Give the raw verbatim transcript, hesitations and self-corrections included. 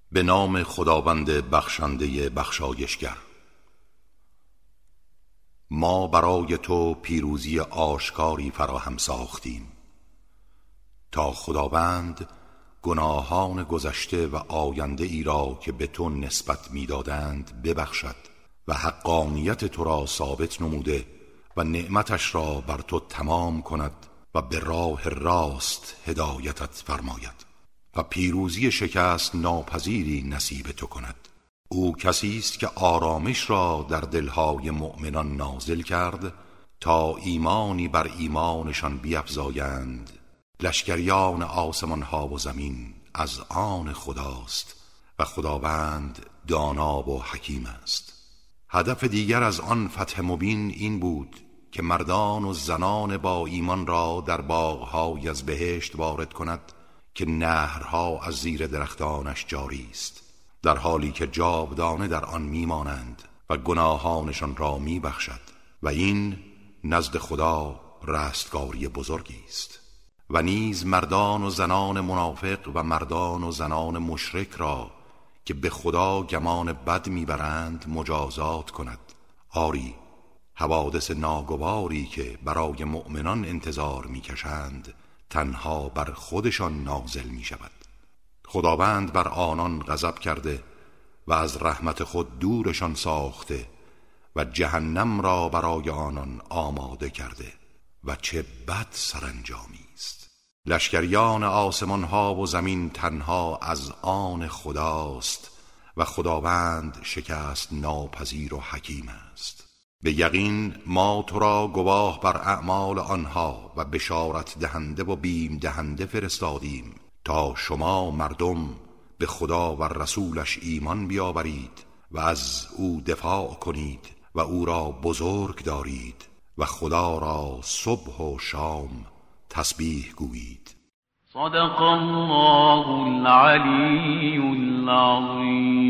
به نام خداوند بخشنده بخشایشگر. ما برای تو پیروزی آشکاری فراهم ساختیم تا خداوند گناهان گذشته و آینده ای را که به تو نسبت می‌دادند ببخشد و حقانیت تو را ثابت نموده و نعمتش را بر تو تمام کند و به راه راست هدایتت فرماید و پیروزی شکست ناپذیری نصیب تو کند. او کسی است که آرامش را در دلهای مؤمنان نازل کرد تا ایمانی بر ایمانشان بیفزایند. لشکریان آسمان ها و زمین از آن خداست و خداوند دانا و حکیم است. هدف دیگر از آن فتح مبین این بود که مردان و زنان با ایمان را در باغ‌های از بهشت وارد کند که نهرها از زیر درختانش جاری است، در حالی که جاودانه در آن میمانند و گناهانشان را میبخشد و این نزد خدا رستگاری بزرگی است. و نیز مردان و زنان منافق و مردان و زنان مشرک را که به خدا گمان بد میبرند مجازات کند. آری حوادث ناگواری که برای مؤمنان انتظار میکشند تنها بر خودشان نازل می شود. خداوند بر آنان غضب کرده و از رحمت خود دورشان ساخته و جهنم را برای آنان آماده کرده و چه بد سرانجامی است. لشکریان آسمان ها و زمین تنها از آن خداست و خداوند شکست ناپذیر و حکیم است. به یقین ما تو را گواه بر اعمال آنها و بشارت دهنده و بیم دهنده فرستادیم تا شما مردم به خدا و رسولش ایمان بیاورید و از او دفاع کنید و او را بزرگ دارید و خدا را صبح و شام تسبیح گویید. صدق الله العلی العظیم.